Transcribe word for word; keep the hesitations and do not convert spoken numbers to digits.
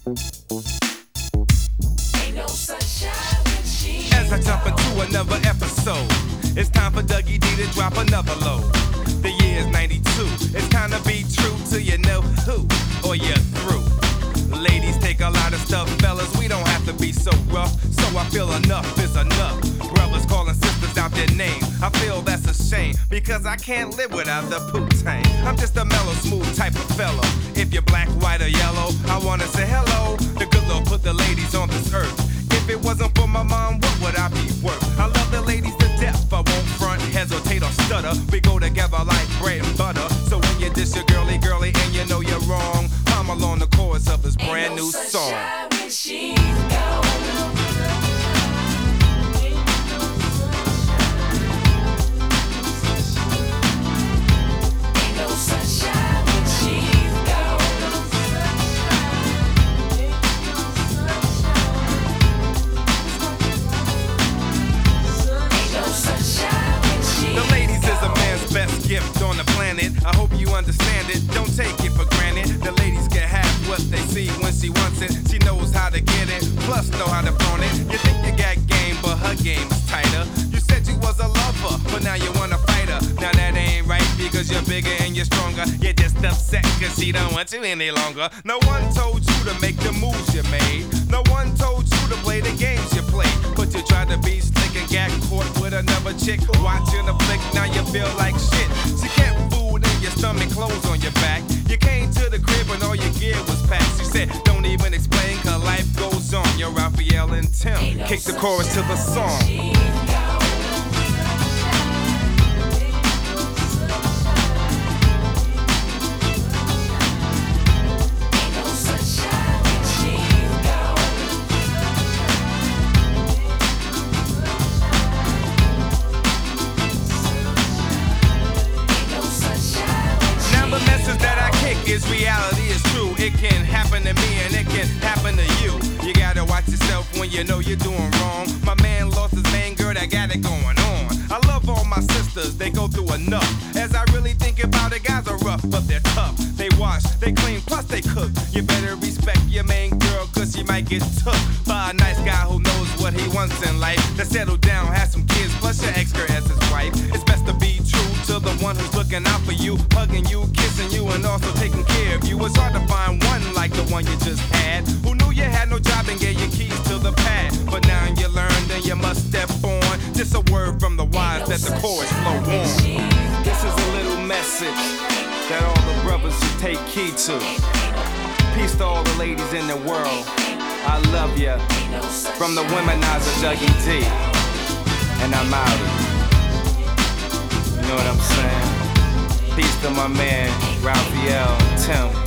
Ain't no sunshine when she As I jump into another episode, it's time for Dougie D to drop another load. The year's ninety-two. It's time to be true to you know who, or you're through. Ladies take a lot of stuff, fellas. We don't have to be so rough. So I feel enough is enough. Brothers calling sisters out their name. I feel that's a shame because I can't live without the Wu-Tang. I'm just a mellow, smooth type of fellow. If you're black, white, or yellow, I wanna say hello. The good Lord put the ladies on this earth. If it wasn't for my mom, what would I be worth? I love the ladies to death. I won't front, hesitate, or stutter. We go together like bread and butter. So when you diss your girly, girly, and you know you're wrong, I'm along the chorus of this brand new song. when she's gone. Ain't no sunshine when she's gone. Ain't no sunshine when she's The ladies is a man's best gift on the planet. I hope you understand it. Don't take it for granted. The ladies can have what they see when she wants it. She knows how to get it, plus know how to flaunt it. You think you got game, but her game is tighter. You said you was a lover, but now you wanna fight her. Now that ain't right because you're bigger and you're stronger. You're just upset cause she don't want you any longer. No one told you to make the moves you made. No one told you to play the games you played. But you tried to be slick and got caught with another chick. Watching a flick, now you feel like shit. She kept food in your stomach, clothes on your back. You came to the crib and all your gear was packed. She said, don't even explain, cause life goes on. You're Raphael and Tim. Kick the chorus to the song. Is reality is true. It can happen to me and it can happen to you. You gotta watch yourself when you know you're doing wrong. My man lost his main girl that got it going on. I love all my sisters, they go through enough. As I really think about it, guys are rough, but they're tough. They wash, they clean, plus they cook. You better respect your main girl, cause she might get took by a nice guy who knows what he wants in life. To settle down, have some kids, plus your ex-girl as his wife. It's best to be true to the one who's looking out for you, hugging you, kissing you, and also taking care of you. It's hard to find one like the one you just had, who knew you had no job and gave you keys to the pad. But now you learned and you must step on. Just a word from the wise that the chorus flow on. This is a little message that all the brothers should take heed to. Peace to all the ladies in the world. I love ya. From the womanizer Dougie D. And I'm out. You know what I'm saying? Peace to my man Raphael Tim.